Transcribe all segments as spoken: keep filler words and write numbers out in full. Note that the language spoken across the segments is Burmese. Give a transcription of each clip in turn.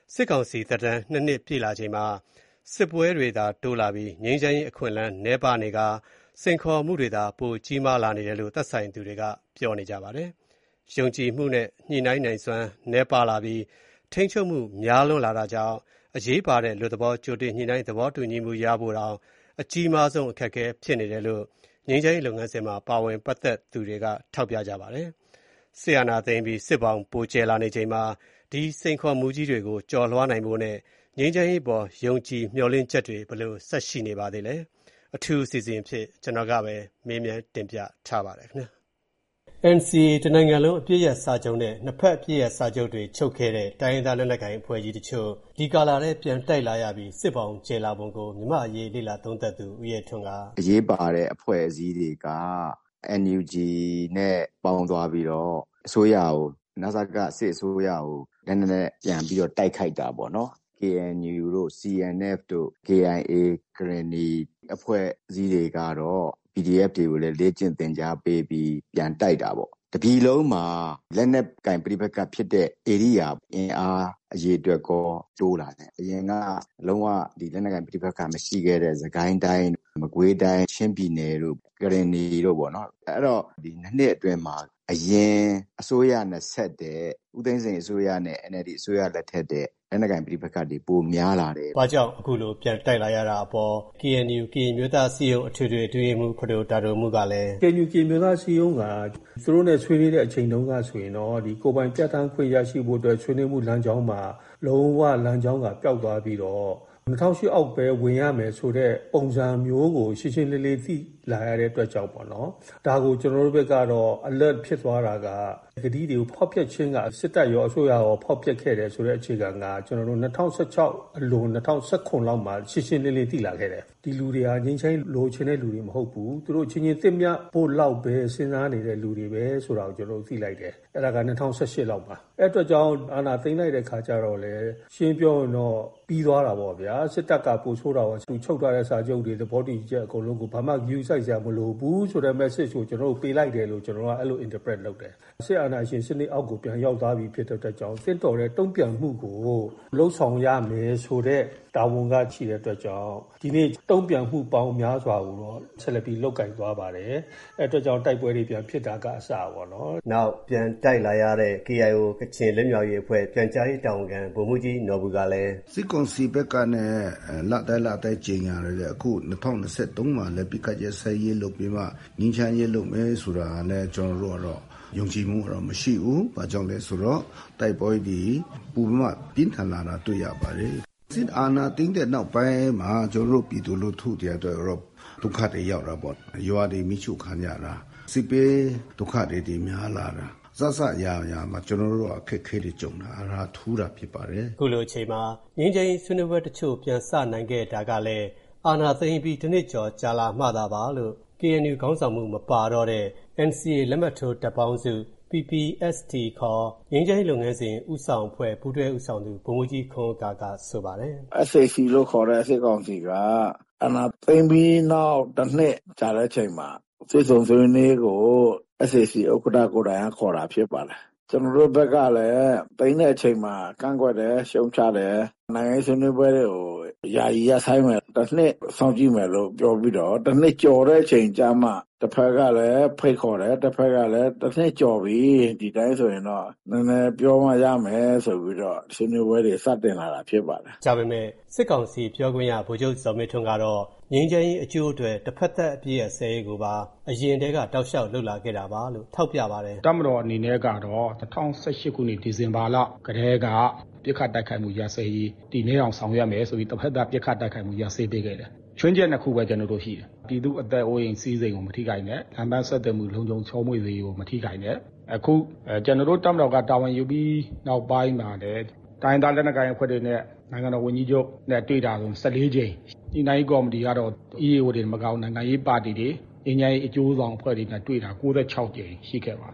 စစ်ကောင်စီသက်တမ်းနှစ်နှစ်ပြည့်လာချိန်မှာစစ်ပွဲတွေသာတိုးလာပြီးငြိမ်းချမ်းရေးအခွင့်အလမ်းနည်းပါးနေကာစိန်ခေါ်မှုတွေသာပိုကြီးမားလာနေတယ်လို့သက်ဆိုင်သူတွေကပြောနေကြပါတယ်။ယုံကြည်မှုနဲ့ညှိနှိုင်းနိုင်စွမ်းနည်းပါးလာပြီးထိန်းချုပ်မှုများလွန်းလာတာကြောင့်အရေးပါတဲ့လူသဘောကြိုတင်ညှိနှိုင်းသဘောတူညီမှုရဖို့တောင်အကြီးမားဆုံးအခက်အခဲဖြစ်နေတယ်လို့ငြိမ်းချမ်းရေးလုပ်ငန်းစဉ်မှာပါဝင်ပတ်သက်သူတွေကထောက်ပြကြပါတယ်။စစ်အာဏာသိမ်းပြီးစစ်ဘောင်ပိုကျယ်လာနေချိန်မှာဒီစိန်ခေါ်မှုကြီးတွေကိုကျော်လွှားနိုင်ဖို့နဲ့ငြိမ်းချမ်းရေးပေါ်ယုံကြည်မျှော်လင့်ချက်တွေဘယ်လိုဆက်ရှိနေပါသေးလဲ။အထူးအစီအစဉ်ဖြစ်ကျွန်တော်ကပဲမေးမြန်းတင်ပြထားပါတယ်ခင်ဗျာ။ အန် စီ အေ တနိုင်ငံလုံးအပြည့်ရစာချုပ်နဲ့နှစ်ဖက်အပြည့်ရစာချုပ်တွေချုပ်ခဲ့တဲ့တိုင်းရင်းသားလက်နက်ကိုင်အဖွဲ့ကြီးတချို့ဒီကာလထဲပြန်တိုက်လာရပြီးစစ်ပေါင်းကျယ်လာပုံကိုမြန်မာအရေးလေ့လာသုံးသပ်သူဦးရဲထွန်းကအရေးပါတဲ့အဖွဲ့အစည်းတွေက အန် ယူ ဂျီ နဲ့ပေါင်းသွားပြီးတော့အစိုးရကိုနစကစစ်အစိုးရကိုနည်းနည်းပြန်ပြီးတော့တိုက်ခိုက်တာပေါ့နော် ကေအန်ယူ တို့ စီ အန် အက်ဖ် တို့ ကေ အိုင် အေ ကရင်နီအဖွဲ့အစည်းတွေကတော့ ပီ ဒီ အက်ဖ် တွေကိုလည်းလေ့ကျင့်သင်ကြားပေးပြီးပြန်တိုက်တာပေါ့တပြည်လုံးမှာလက်နက်ကင်ပဋိပက္ခဖြစ်တဲ့ area အင်အားအရေးအတွက်ကောတိုးလာတယ်အရင်ကလုံးဝဒီလက်နက်ကင်ပဋိပက္ခမရှိခဲ့တဲ့စကိုင်းတိုင်းမကွေးတိုင်းချင်းပြည်နယ်တို့ကရင်နီတို့ပေါ့နော်အဲ့တော့ဒီနှစ်နှစ်အတွင်းမှာအရင်အစိုးရနဲ့ဆက်တဲ့ဦးသိန်းစိန်အစိုးရနဲ့ အန် အယ်လ် ဒီ အစိုးရလက်ထက်တဲ့လက်နက်ကိုင်ပဋိပက္ခတွေပိုများလာတယ်။ဘာကြောင့်အခုလိုပြန်တိုက်လာရတာအပေါ် ကေအန်ယူ ကရင်မျိုးသားစီယုံအထွေထွေအတွင်းမှုဖဒိုတာဒိုမှုကလည်းကေအန်ယူ ကရင်မျိုးသားစီယုံကသူတို့နဲ့ဆွေးနွေးတဲ့အချိန်တုန်းကဆိုရင်တော့ဒီကိုပိုင်ပြဋ္ဌာန်းခွင့်ရရှိဖို့အတွက်ဆွေးနွေးမှုလမ်းကြောင်းမှာလုံးဝလမ်းကြောင်းကပျောက်သွားပြီးတော့၂၀၀၈အောက်ပဲဝင်ရမယ်ဆိုတဲ့ပုံစံမျိုးကိုရှင်းရှင်းလင်းလင်းသိလာရတဲ့အတွက်ကြောင့်ပေါ့နော်ဒါကိုကျွန်တော်တို့ဘက်ကတော့ alert ဖြစ်သွားတာကကတိတွေကိုဖောက်ဖျက်ခြင်းကစစ်တပ်ရောအစိုးရရောဖောက်ဖျက်ခဲ့တယ်ဆိုတဲ့အခြေခံကကျွန်တော်တို့၂၀၁၆အလွန်၂၀၁၇လောက်မှာရှင်းရှင်းလင်းလင်းသိလာခဲ့တယ်ဒီလူတွေဟာငြိမ်းချမ်းလိုချင်တဲ့လူတွေမဟုတ်ဘူးသူတို့ချင်းချင်းသင့်မြတ်ဖို့လောက်ပဲစဉ်းစားနေတဲ့လူတွေပဲဆိုတာကိုကျွန်တော်တို့သိလိုက်တယ်အဲ့ဒါက၂၀၁၈လောက်မှာအဲ့အတွက်ကြောင့်အာဏာသိမ်းလိုက်တဲ့ခါကျတော့လေရှင်းပြောရင်တော့ပြီးသွားတာပေါ့ဗျာစစ်တပ်ကပို့ဆိုးတာပေါ့သူချုပ်ထားတဲ့စာချုပ်တွေသဘောတူချက်အကုန်လုံးကိုဘာမှ view ဆိုင်စရာမလိုဘူးဆိုတဲ့ message ကိုကျွန်တော်တို့ပေးလိုက်တယ်လို့ကျွန်တော်ကအဲ့လို interpret လုပ်တယ်စစ်အာဏာရှင်စနစ်အောက်ကိုပြန်ရောက်သွားပြီဖြစ်တဲ့အတွက်ကြောင့်စစ်တော်တဲ့တုံ့ပြန်မှုကိုလှုပ်ဆောင်ရမယ်ဆိုတဲ့တာဝန်ကရှိတဲ့အတွက်ကြောင့်ဒီနေ့တုံ့ပြန်မှုပေါင်းများစွာကိုတော့ဆက်လက်ပြီးလုတ်ကင်သွားပါတယ်အဲ့အတွက်ကြောင့်တိုက်ပွဲတွေပြန်ဖြစ်တာကအစပေါ့နော်နောက်ပြန်တိုက်လာရတဲ့ ကေ အိုင် အို ကချင်လက်မြောက်ရေးအဖွဲ့ပြန်ကြားရေးတာဝန်ခံဗိုလ်မှူးကြီးနော်ဘူကလည်းစစ်ကောင်စီဘက်ကနဲ့လတိုင်းလတိုင်းကျင်းရတယ်အခု၂၀၂၃မှာလည်းပြစ်ခတ်ရဲဆက်ရေးလုပ်ပြီးမှငင်းချမ်းရေးလုပ်မယ်ဆိုတာလည်းကျွန်တော်တို့ကတော့ယုံကြည်မှုတော့မရှိဘူး။ဘာကြောင့်လဲဆိုတော့တိုက်ပွဲဒီပူမပြင်းထန်လာတာတွေ့ရပါတယ်။စစ်အာဏာသိမ်းတဲ့နောက်ပိုင်းမှာကျွန်တော်တို့ပြည်သူလူထုတွေအတွက်တော့ဒုက္ခတွေရောက်တာပေါ့။ရွာတွေမိချုပ်ခံရတာစစ်ပေးဒုက္ခတွေတွေများလာတာစစရာရာမှာကျွန်တော်တို့အခက်ခဲတွေကြုံတာအရာထူးတာဖြစ်ပါတယ်။ခုလိုအချိန်မှာငင်းချင်းဆွေးနွေးပွဲတချို့ပြန်စနိုင်ခဲ့တာကလည်းအာဏာသိမ်းပြီးတစ်နှစ်ကျော်ကြာလာမှသာပါလို့ ကေအန်ယူ ခေါင်းဆောင်မှုမပါတော့တဲ့ အန် စီ အေ လက်မှတ်ထိုးတပ်ပေါင်းစု ပီ ပီ အက်စ် တီ ခေါ်ငြိမ်းချမ်းရေးလုပ်ငန်းစဉ်ဦးဆောင်အဖွဲ့ပူးတွဲဦးဆောင်သူဗိုလ်မှူးကြီးခွန်ဥက္ကာကဆိုပါတယ်အက်စ် အေ စီ လို့ခေါ်တဲ့စစ်ကောင်စီကအာဏာသိမ်းပြီးနောက်တစ်နှစ်ကြာတဲ့အချိန်မှာစစ်စုံဆွေးနွေးကို အက်စ် အေ စီ ဥက္ကဋ္ဌကိုယ်တိုင်ခေါ်တာဖြစ်ပါတယ်ကျွန်တော်တို့ဘက်ကလည်းသိမ်းတဲ့အချိန်မှာကန့်ကွက်တယ်ရှုံချတယ်နိုင်ငံရေးဆွေးနွေးပွဲတွေကိုယာယီရဆိုင်မယ်တစ်နှစ်စောင့်ကြည့်မယ်လို့ပြောပြီးတော့တစ်နှစ်ကျော်တဲ့အချိန်ကြာမှတစ်ဖက်ကလည်းဖိတ်ခေါ်တယ်တစ်ဖက်ကလည်းတစ်နှစ်ကျော်ပြီဒီတိုင်းဆိုရင်တော့နည်းနည်းပြောမှရမယ်ဆိုပြီးတော့ဆွေးနွေးပွဲတွေစတင်လာတာဖြစ်ပါတယ်။ဒါပေမဲ့စစ်ကောင်စီပြောခွင့်ရဗိုလ်ချုပ်ဇော်မင်းထွန်းကတော့ငြိမ်းချမ်းရေးအကျိုးအတွက်တစ်ဖက်သက်အပြည့်အစဲကိုပါအရင်တည်းကတောက်လျှောက်လှုပ်လာခဲ့တာပါလို့ထောက်ပြပါတယ်။တပ်မတော်အနေနဲ့ကတော့၂၀၁၈ခုနှစ်ဒီဇင်ဘာလကတည်းကပြစ်ခတ်တိုက်ခိုက်မှုရစဲရေးတည်နေအောင်ဆောင်ရွက်မယ်ဆိုပြီးတစ်ဖက်သက်ပြစ်ခတ်တိုက်ခိုက်မှုရစဲပေးခဲ့တယ်။ချွင်းချက်နှစ်ခုပဲကျွန်တော်တို့ရှိတယ်။ပြည်သူအသက်အိုးအိမ်စီးစိမ်ကိုမထိခိုက်နဲ့လမ်းပန်းဆက်သွယ်မှုလုံခြုံချောမွေ့စေကိုမထိခိုက်နဲ့အခုကျွန်တော်တို့တပ်မတော်ကတာဝန်ယူပြီးနောက်ပိုင်းမှာလည်းတိုင်းသားလက်နက်ကိုင်အဖွဲ့တွေနဲ့နိုင်ငံတော်ဝန်ကြီးချုပ်နဲ့တွေ့တာဆို၁၄ကြိမ်ဒီနိုင်ကော်မတီကတော့ အီ အေ အို တွေမကောင်းနိုင်ငံရေးပါတီတွေအင်ဂျင်အကျိုးဆောင်အဖွဲ့တွေနဲ့တွေ့တာ၉၆ကြိမ်ရှိခဲ့ပါတယ်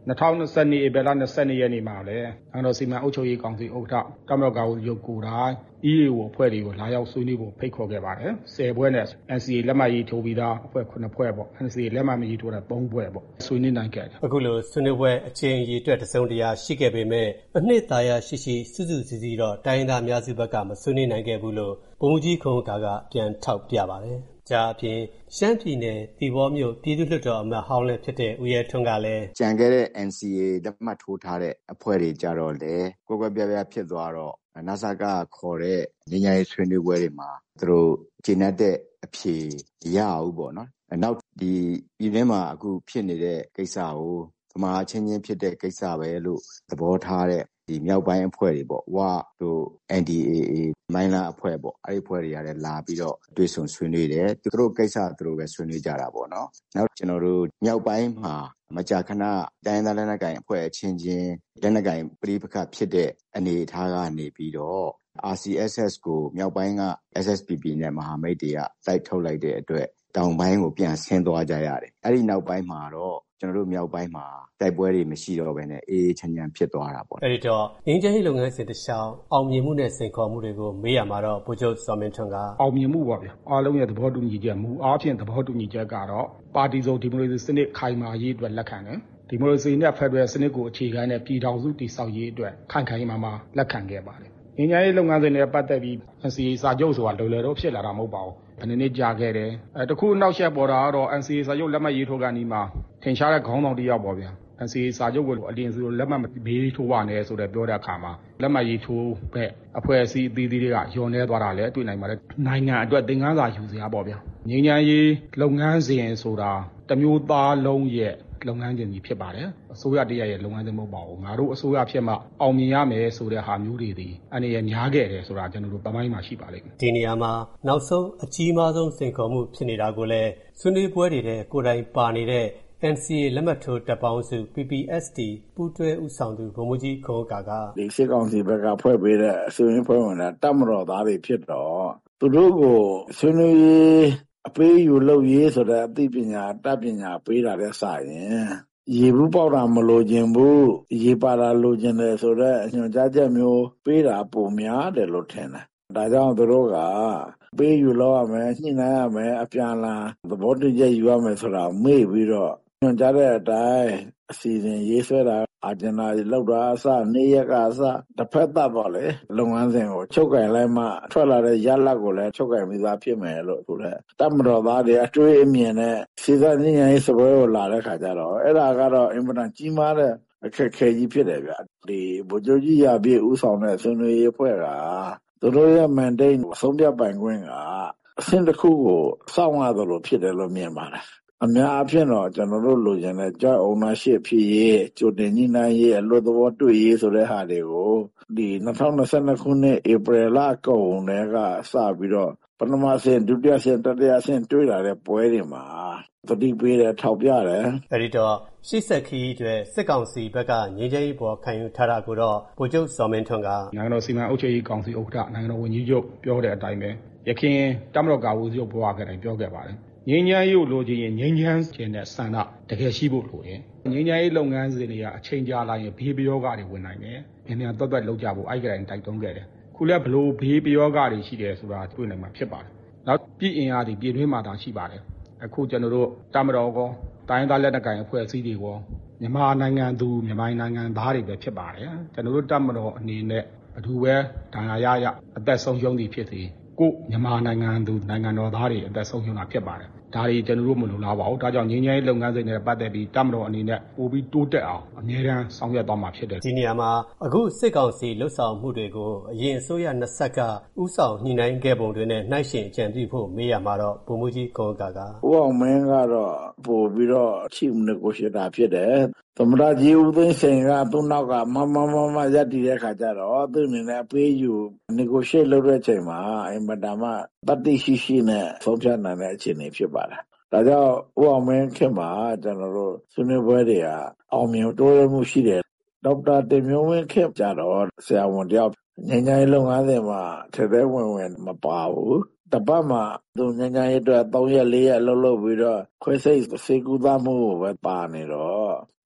2022ဧပြီလ22ရက်နေ့မှာလည်းနိုင်ငံတော်စီမံအုပ်ချုပ်ရေးကောင်စီဥက္ကဋ္ဌတပ်မတော်ကာကွယ်ရေးကိုယ်တိုင် E A O အဖွဲ့တွေကိုလာရောက်ဆွေးနွေးဖို့ဖိတ်ခေါ်ခဲ့ပါတယ်။ဆယ်ဘွဲနဲ့ N C A လက်မှတ်ရေးထိုးပြီးသားအဖွဲ့ခုနှစ်ဖွဲ့ပေါ့ N C A လက်မှတ်မရေးထိုးတာသုံးဖွဲ့ပေါ့ဆွေးနွေးနိုင်ခဲ့တယ်။အခုလိုဆွေးနွေးပွဲအချိန်အရေအတွက်တစုံတရာရှိခဲ့ပေမဲ့အနှစ်သာရရှိရှိစုစုစည်းစည်းတော့တိုင်းရင်းသားအများစုဘက်ကမဆွေးနွေးနိုင်ခဲ့ဘူးလို့ဗိုလ်မှူးကြီးခွန်ဥက္ကာကပြန်ထောက်ပြပါတယ်။ဒါအပြင်ရှမ်းပြည်နယ်သီပေါမြို့ပြည်သူ့လွှတ်တော်အမတ်ဟောင်းလည်းဖြစ်တဲ့ဦးရဲထွန်းကလည်းကြံခဲ့တဲ့ N C A လက်မှတ်ထိုးထားတဲ့အဖွဲ့တွေကြတော့လေကွက်ကွက်ပြားပြားဖြစ်သွားတော့နစကခေါ်တဲ့ငြိမ်းချမ်းရေးဆွေးနွေးပွဲတွေမှာသူတို့ကျေနပ်တဲ့အဖြေရအောင်ပေါ့နော်။နောက်ဒီပြည်တွင်းမှာအခုဖြစ်နေတဲ့ကိစ္စကိုဗမာချင်းချင်းဖြစ်တဲ့ကိစ္စပဲလို့သဘောထားတဲ့ဒီမြောက်ပိုင်းအဖွဲ့တွေပေါ့ဝါတို့ N D A A မိုင်းလာအဖွဲ့ပေါ့အဲ့ဒီအဖွဲ့တွေကလည်းလာပြီးတော့တွေ့ဆုံဆွေးနွေးတယ်သူတို့ကိစ္စသူတို့ပဲဆွေးနွေးကြတာပေါ့နော်နောက်ကျွန်တော်တို့မြောက်ပိုင်းမှာမကြာခဏတိုင်းသားလက်နက်ကိုင်အဖွဲ့အချင်းချင်းလက်နက်ကိုင်ပြည်ပခတ်ဖြစ်တဲ့အနေအထားကနေပြီးတော့ R C S S ကိုမြောက်ပိုင်းက S S P P နဲ့မဟာမိတ်တွေကတိုက်ထုတ်လိုက်တဲ့အတွက်တောင်ပိုင်းကိုပြန်ဆင်းသွားကြရတယ်အဲ့ဒီနောက်ပိုင်းမှာတော့ကျွန်တော်တို့မြောက်ပိုင်းမှာတိုက်ပွဲတွေမရှိတော့ဘဲနဲ့အေးအေးချမ်းချမ်းဖြစ်သွားတာပေါ့အဲ့ဒီတော့ငင်းချမ်းလုပ်ငန်းစဉ်တစ်လျှောက်အောင်မြင်မှုနဲ့စိန်ခေါ်မှုတွေကိုမေးရမှာတော့ဗိုလ်ချုပ်စောမင်းထွန်းကအောင်မြင်မှုပါဗျာအားလုံးရဲ့သဘောတူညီချက်မူအားဖြင့်သဘောတူညီချက်ကတော့ပါတီစုံဒီမိုကရေစီစနစ်ခိုင်မာရေးအတွက်လက်ခံတယ်ဒီမိုကရေစီနဲ့ဖက်ဒရယ်စနစ်ကိုအခြေခံတဲ့ပြည်ထောင်စုတည်ဆောက်ရေးအတွက်ခိုင်ခိုင်မာမာလက်ခံခဲ့ပါတယ်ငင်းချမ်းရေးလုပ်ငန်းစဉ်နဲ့ပတ်သက်ပြီး N C A စာချုပ်ဆိုတာလွယ်လွယ်တော့ဖြစ်လာတာမဟုတ်ပါဘူးဘယ်နှစ်ကြာခဲ့တယ်အဲတခုနောက်ဆက်ပေါ်တာကတော့ N C A စာချုပ်လက်မှတ်ရေးထိုးကန်ဒီမှာထင်ရှားတဲ့ခေါင်းဆောင်တစ်ယောက်ပေါ့ဗျာ N C A စာချုပ်ကိုအလင်းစုလက်မှတ်မေးထိုးပါနဲ့ဆိုတဲ့ပြောတဲ့အခါမှာလက်မှတ်ရေးထိုးပဲအဖွဲ့အစည်းအသီးသီးတွေကယွန်နေသွားတာလည်းတွေ့နိုင်ပါတယ်နိုင်ငံအတွက်သင်ခန်းစာယူစရာပေါ့ဗျာငင်းချမ်းရေးလုပ်ငန်းစဉ်ဆိုတာတမျိုးသားလုံးရဲ့လုပ်ငန်းစဉ်ကြီးဖြစ်ပါတယ်အစိုးရတရရဲ့လုပ်ငန်းစဉ်မဟုတ်ပါဘူးငါတို့အစိုးရဖြစ်မှအောင်မြင်ရမယ်ဆိုတဲ့ဟာမျိုးတွေဒီအနေနဲ့များခဲ့တယ်ဆိုတာကျွန်တော်တို့ပမိုင်းမှာရှိပါလိမ့်မယ်ဒီနေရာမှာနောက်ဆုံးအကြီးမားဆုံးစိန်ခေါ်မှုဖြစ်နေတာကိုလည်းဆွေးနွေးပွဲတွေတဲ့ကိုယ်တိုင်ပါနေတဲ့ N C A လက်မှတ်ထိုးတပ်ပေါင်းစု P P S T ပူးတွဲဦးဆောင်သူဗိုလ်မှူးကြီးခွန်ဥက္ကာကဒီစစ်ကောင်စီဘက်ကဖွဲ့ပေးတဲ့အစိုးရဖွဲ့ဝင်တာတပ်မတော်သားတွေဖြစ်တော့သူတို့ကိုဆွေးနွေးရေးအပေးယူလုပ်ရေးဆိုတဲ့အသိပညာတပ်ပညာပေးတာတဲ့စရင်ရေဘူးပေါက်တာမလိုချင်ဘူးရေပါတာလိုချင်တယ်ဆိုတော့ညွှန်ကြားချက်မျိုးပေးတာပုံများတယ်လို့ထင်တယ်ဒါကြောင့်သူတို့ကပေးယူလောက်ရမယ်ညှိနှိုင်းရမယ်အပြန်လာသဘောတူချက်ယူရမယ်ဆိုတာမေ့ပြီးတော့ညွှန်ကြားတဲ့အတိုင်းအစီအစဉ်ရေးဆွဲတာအာဂျင်နာလောက်တာအစနေရကအစတစ်ဖက်သက်ပေါ့လေလုပ်ငန်းစဉ်ကိုချုပ်ကင်လိုက်မှထွက်လာတဲ့ရလဒ်ကိုလည်းချုပ်ကင်ပြီးသားဖြစ်မယ်လို့ဆိုတဲ့တပ်မတော်သားတွေအတွေ့အမြင်နဲ့စီစံညဉ့်ဉန်းရေးစပွဲကိုလာတဲ့ခါကျတော့အဲ့ဒါကတော့အင်မတန်ကြီးမားတဲ့အခက်အခဲကြီးဖြစ်တယ်ဗျဒီဗိုလ်ချုပ်ကြီးရပြည့်ဦးဆောင်တဲ့ဆွေးနွေးရေးအဖွဲ့ကသူတို့ရဲ့ mandate ကိုဆုံးဖြတ်ပိုင်ခွင့်ကအဆင့်တစ်ခုကိုစောင့်ရသလိုဖြစ်တယ်လို့မြင်ပါတယ်အများအဖြစ်တော့ကျွန်တော်တို့လိုချင်တဲ့ joint ownership ဖြစ်ရေးကြိုတင်ညှိနှိုင်းရေးအလွတ်သဘောတွေ့ရေးဆိုတဲ့ဟာတွေကိုဒီ2022ခုနှစ်ဧပြီလကုန်တည်းကစပြီးတော့ပထမဆင့်ဒုတိယဆင့်တတိယဆင့်တွေ့လာတဲ့ပွဲတွေမှာသတိပေးတယ်ထောက်ပြတယ်အဲဒီတော့ရှေ့ဆက်ခီးတွေစစ်ကောင်စီဘက်ကငြိမ်းချမ်းရေးပေါ်ခံယူထားတာကိုတော့ဗိုလ်ချုပ်စောမင်းထွန်းကနိုင်ငံတော်စီမံအုပ်ချုပ်ရေးကောင်စီဥက္ကဋ္ဌနိုင်ငံတော်ဝန်ကြီးချုပ်ပြောတဲ့အတိုင်းပဲရခင်တပ်မတော်ကာကွယ်ရေးဘဝကတည်းကပြောခဲ့ပါတယ်ငြိမ်းချမ်းရေးလိုချင်ရင်ငြိမ်းချမ်းခြင်းနဲ့ဆန္ဒတကယ်ရှိဖို့လိုတယ်ငြိမ်းချမ်းရေးလုပ်ငန်းစဉ်တွေကအချိန်ကြာလာရင်ဘေးပယောဂတွေဝင်နိုင်တယ်မြန်မြန်တွတ်တွတ်လောက်ကြဖို့အဲ့ကတိုင်းတိုက်တွန်းခဲ့တယ်ခုလည်းဘလို့ဘေးပယောဂတွေရှိတယ်ဆိုတာတွေ့နိုင်မှာဖြစ်ပါတယ်နောက်ပြည်အင်အားတွေပြည်တွင်းမှာသာရှိပါတယ်အခုကျွန်တော်တို့တပ်မတော်ကောတိုင်းသားလက်နက်ကိုင်အဖွဲ့အစည်းတွေကောမြန်မာနိုင်ငံသူမြန်မာနိုင်ငံသားတွေပဲဖြစ်ပါတယ်ကျွန်တော်တို့တပ်မတော်အနေနဲ့ဘယ်သူပဲဒဏ်ရာရရအသက်ဆုံးရှုံးသည်ဖြစ်စေကိုမြန်မာနိုင်ငံသူနိုင်ငံတော်သားတွေအသက်ဆုံးရှုံးတာဖြစ်ပါတယ်ဒါတွေကျွန်တော်တို့မလိုလားပါဘူးဒါကြောင့်ငြိမ်းချမ်းရေးလုပ်ငန်းစဉ်တွေပတ်သက်ပြီးတပ်မတော်အနေနဲ့ပိုပြီးတိုးတက်အောင်အမြဲတမ်းဆောင်ရွက်သွားမှာဖြစ်တယ်ဒီနေရာမှာအခုစစ်ကောင်စီလှုပ်ဆောင်မှုတွေကိုအရင်အစိုးရနှစ်ဆက်ကဥဆောင်ညှိနှိုင်းခဲ့ပုံတွေနဲ့နှိုင်းယှဉ်အကြံပြုဖို့မေးရမှာတော့ဗိုလ်မှူးကြီးခွန်ဥက္ကာကဦးအောင်မင်းကတော့ပို့ပြီးတော့ချိမနေကိုရှိတာဖြစ်တယ်သမ္မတကြီးဦးသိန်းစိန်ကသူ့နောက်ကမမမမရပ်တည်တဲ့ခါကျတော့သူ့အနေနဲ့အပေးယူ negotiate လုပ်တဲ့အချိန်မှာအင်မတန်မှတတိရှိရှိနဲ့ဆုံးဖြတ်နိုင်တဲ့အခြေအနေဖြစ်ပါတယ်ဒါကြောင့်ဦးအောင်မင်းခင်မှာကျွန်တော်တို့ဆွေးနွေးပွဲတွေကအောင်မြင်တိုးတက်မှုရှိတယ်ဒေါက်တာတင်မျိုးဝင်းခင်ကြတော့ဆရာဝန်တယောက်ငញ្ញိုင်းလုပ်ငန်းစဉ်မှာထဲထဲဝင်ဝင်မပါဘူးတပတ်မှာသူငញ្ញိုင်းအတွက်သုံးရက်လေးရက်လှုပ်လှုပ်ပြီးတော့ခွဲစိတ်စေကူသားမှုပဲပါနေတော့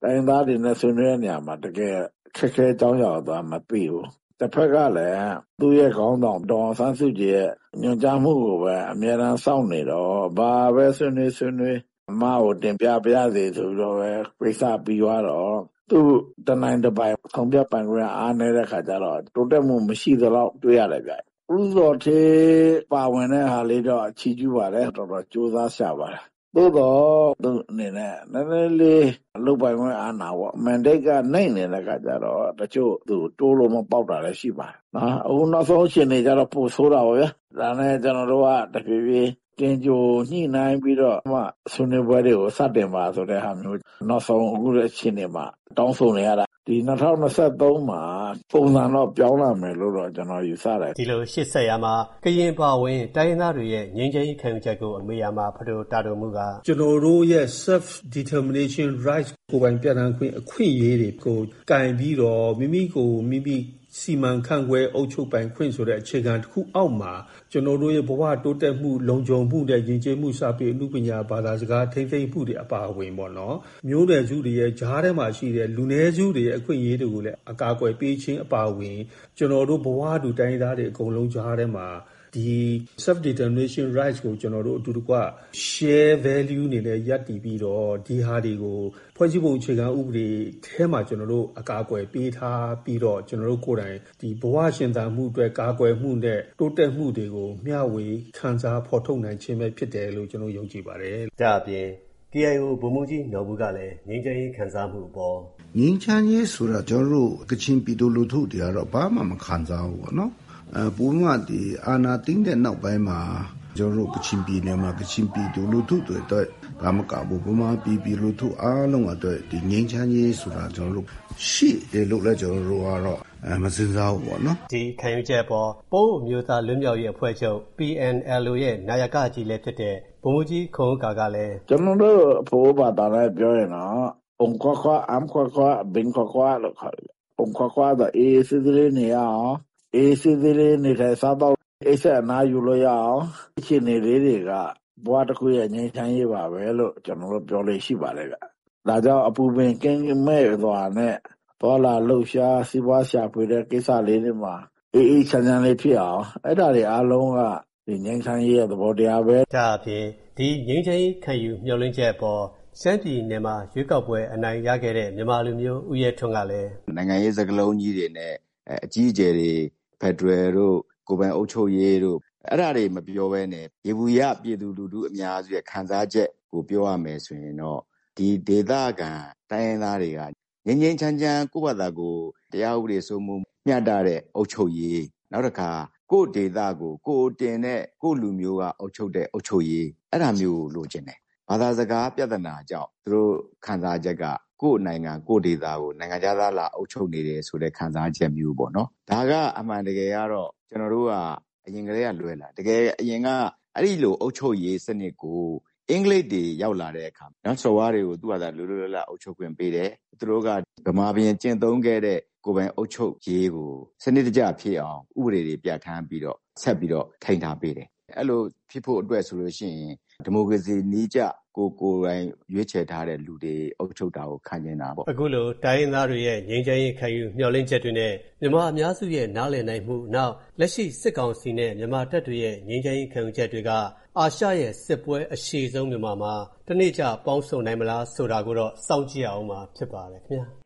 တိုင်းသားတွေနဲ့ဆွေးနွေးတဲ့နေရာမှာတကယ်ခက်ခဲကြောင်းရတော့မသိဘူးတစ်ဖက်ကလည်းသူ့ရဲ့ခေါင်းဆောင်ဒေါ်အောင်ဆန်းစုကြည်ရဲ့ညွှန်ကြားမှုကိုပဲအမြဲတမ်းစောင့်နေတော့ဘာပဲဆွေးနွေးဆွေးနွေးအမကိုတင်ပြပြစေဆိုပြီးတော့ပဲပြိဿပြီးသွားတော့သူတနိုင်တစ်ပိုင်ဆောင်ပြပိုင်ခွင့်အားနေတဲ့ခါကျတော့တိုးတက်မှုမရှိသလောက်တွေ့ရတယ်ဗျဥစောထေးပါဝင်တဲ့ဟာလေးတော့ချီးကျူးပါတယ်တော်တော်ကြိုးစားရှာပါတယ်သို့တော့သူအနေနဲ့နည်းနည်းလေးလုတ်ပိုင်ခွင့်အားနာပေါ့မန်ဒိတ်ကနိုင်နေတဲ့ခါကျတော့တချို့သူတိုးလို့မပေါက်တာလည်းရှိပါတယ်နော်အခုနောက်ဆုံးရှင်နေကြတော့ပို့ဆိုးတာပါဗျာဒါနဲ့ကျွန်တော်တို့ကတဖြည်းဖြည်းတင်ကြိုညှိနှိုင်းပြီးတော့မှဆွေးနွေးပွဲတွေကိုစတင်ပါဆိုတဲ့ဟာမျိုးနောက်ဆုံးအခုလည်းရှင်နေမှာတောင်းဆိုနေရတာဒီ၂၀၂၃မှာပုံစံတော့ပြောင်းလာမယ်လို့တော့ကျွန်တော်ယူဆတယ်ဒီလိုရှစ်ဆက်ရမှာကရင်ပါဝင်တိုင်းသားတွေရဲ့ငြိမ်းချမ်းရေးခံယူချက်ကိုအမေရမှာဖဒိုတာတော်မူကကျွန်တော်တို့ရဲ့ self determination rights ကိုယ်ပိုင်ပြဋ္ဌာန်းခွင့်အခွင့်အရေးတွေကိုကင်ပြီးတော့မိမိကိုမိမိစီမံခန့်ခွဲအုပ်ချုပ်ပိုင်ခွင့်ဆိုတဲ့အခြေခံတစ်ခုအောက်မှာကျွန်တော်တို့ရဲ့ဘဝတိုးတက်မှုလုံခြုံမှုနဲ့ယဉ်ကျေးမှုစာပေအမှုပညာဘာသာစကားထိမ့်သိမ့်မှုတွေအပါအဝင်ပေါ့နော်မျိုးနွယ်စုတွေရဲ့ဂျားထဲမှာရှိတဲ့လူနည်းစုတွေရဲ့အခွင့်အရေးတွေကိုလည်းအကာအကွယ်ပေးခြင်းအပါအဝင်ကျွန်တော်တို့ဘဝတူတိုင်းသားတွေအကုန်လုံးဂျားထဲမှာဒီ self determination rights ကိုကျွန်တော်တို့အတူတကွ share value အနေနဲ့ရပ်တည်ပြီးတော့ဒီဟာတွေကိုဖွဲ့စည်းပုံအခြေခံဥပဒေထဲမှာကျွန်တော်တို့အကာအကွယ်ပေးထားပြီးတော့ကျွန်တော်တို့ကိုယ်တိုင်ဒီဘဝရှင်သန်မှုအတွက်ကာကွယ်မှုနဲ့တိုးတက်မှုတွေကိုမျှဝေခံစားဖော်ထုတ်နိုင်ခြင်းပဲဖြစ်တယ်လို့ကျွန်တော်ယုံကြည်ပါတယ်။ဒါအပြင် K I O ဗိုလ်မှူးကြီးနော်ဘူးကလည်းငြိမ်းချမ်းရေးခံစားမှုအပေါ်ငြိမ်းချမ်းရေးဆိုတာကျွန်တော်တို့ကချင်ပြည်သူလူထုတွေကတော့ဘာမှမခံစားဘူးပေါ့နော်အဲပုံမှန်ဒီအာနာတင်းတဲ့နောက်ပိုင်းမှာကျွန်တော်တို့ကချင်ပြည်နယ်မှာကချင်ပြည်သူလူထုတွေတော့ဒါမကဘူးပုံမှန်ပြည်ပြည်လူထုအားလုံးအတွက်ဒီငြိမ်းချမ်းရေးဆိုတာကျွန်တော်တို့ရှိတယ်လို့လည်းကျွန်တော်တို့ကတော့အဲမစင်စားဘူးပေါ့နော်ဒီခံယူချက်ပေါ်ပိုးမျိုးသားလွတ်မြောက်ရေးအဖွဲ့ချုပ် P N L O ရဲ့နာယကကြီးလည်းဖြစ်တဲ့ဗိုလ်မှူးကြီးခွန်ဥက္ကာကလည်းကျွန်တော်တို့အဖို့ဘာသာနဲ့ပြောရင်တော့အုံခွာခွာအမ်ခွာခွာဘင်ခွာခွာလို့ခေါ်တယ်အုံခွာခွာတော့အေးစစ်စစ်နေရအောင်အေးစစ်စစ်နေတဲ့စားတော့အေးဆက်အနာယူလို့ရအောင်အချင်းနေလေးတွေကဘဝတစ်ခုရဲ့ငြိမ်းချမ်းရေးပါပဲလို့ကျွန်တော်တို့ပြောလို့ရှိပါတယ်ဗျဒါကြောင့်အပူပင်ကင်းမဲ့သွားနဲ့ပေါ်လာလှုပ်ရှားစီးပွားရှာဖွေတဲ့ကိစ္စလေးတွေမှာအေးအေးချမ်းချမ်းလေးဖြစ်အောင်အဲ့ဒါတွေအားလုံးကဒီငြိမ်းချမ်းရေးရဲ့သဘောတရားပဲဒါအပြင်ဒီငြိမ်းချမ်းရေးခံယူမျှော်လင့်ချက်ပေါ်ရှမ်းပြည်နယ်မှာရွေးကောက်ပွဲအနိုင်ရခဲ့တဲ့မြန်မာလူမျိုးဦးရဲထွန်းကလည်းနိုင်ငံရေးစကားလုံးကြီးတွေနဲ့အကြီးအကျယ်တွေဖက်ဒရယ်တို့ကိုယ်ပိုင်အုပ်ချုပ်ရေးတို့အဲ့ဒါတွေမပြောဘဲနဲ့ရေဘူးရပြည်သူလူထုအများစုရဲ့ခံစားချက်ကိုပြောရမယ်ဆိုရင်တော့ဒီဒေသခံတိုင်းရင်းသားတွေကငြိမ်းငြိမ်းချမ်းချမ်းကိုယ့်ဘာသာကိုတရားဥပဒေစိုးမိုးမျှတတဲ့အုပ်ချုပ်ရေးနောက်တစ်ခါကိုယ့်ဒေသကိုကိုယ်တင်တဲ့ကိုယ့်လူမျိုးကအုပ်ချုပ်တဲ့အုပ်ချုပ်ရေးအဲ့ဒါမျိုးလိုချင်တယ်ဘာသာစကားပြဿနာကြောင့်သူတို့ခံစားချက်ကကိုယ့်နိုင်ငံကိုယ့်ဒေသကိုနိုင်ငံခြားသားလာအုပ်ချုပ်နေတယ်ဆိုတဲ့ခံစားချက်မျိုးပေါ့နော်ဒါကအမှန်တကယ်ကတော့ကျွန်တော်တို့ကအရင်ကတည်းကလွယ်လာတကယ်အရင်ကအဲ့ဒီလိုအုပ်ချုပ်ရေးစနစ်ကိုအင်္ဂလိပ်တွေရောက်လာတဲ့အခါနော်စော်ဝါးတွေကိုသူ့ဟာသာလွယ်လွယ်လပ်လပ်အုပ်ချုပ်ခွင့်ပေးတယ်သူတို့ကဗမာပြည်ကျင့်သုံးခဲ့တဲ့ကိုယ်ပိုင်အုပ်ချုပ်ရေးကိုစနစ်တကျဖြစ်အောင်ဥပဒေတွေပြဋ္ဌာန်းပြီးတော့ဆက်ပြီးတော့ထိန်းထားပေးတယ်အဲ့လိုဖြစ်ဖို့အတွက်ဆိုလို့ရှိရင်ဒီမိုကရေစီနည်းကျကိုကိုယ်တိုင်ရွေးချယ်ထားတဲ့လူတွေအုပ်ချုပ်တာကိုခံနေတာပေါ့အခုလိုတိုင်းရင်းသားတွေရဲ့ငြိမ်းချမ်းရေးခံယူမျှော်လင့်ချက်တွေနဲ့မြန်မာအများစုရဲ့နားလည်နိုင်မှုနောက်လက်ရှိစစ်ကောင်စီနဲ့မြန်မာတပ်တွေရဲ့ငြိမ်းချမ်းရေးခံယူချက်တွေကအာရှရဲ့စစ်ပွဲအရှည်ဆုံးမြန်မာမှာတနေ့ကျပေါင်းစုံနိုင်မလားဆိုတာကိုတော့စောင့်ကြည့်အောင်မှာဖြစ်ပါတယ်ခင်ဗျာ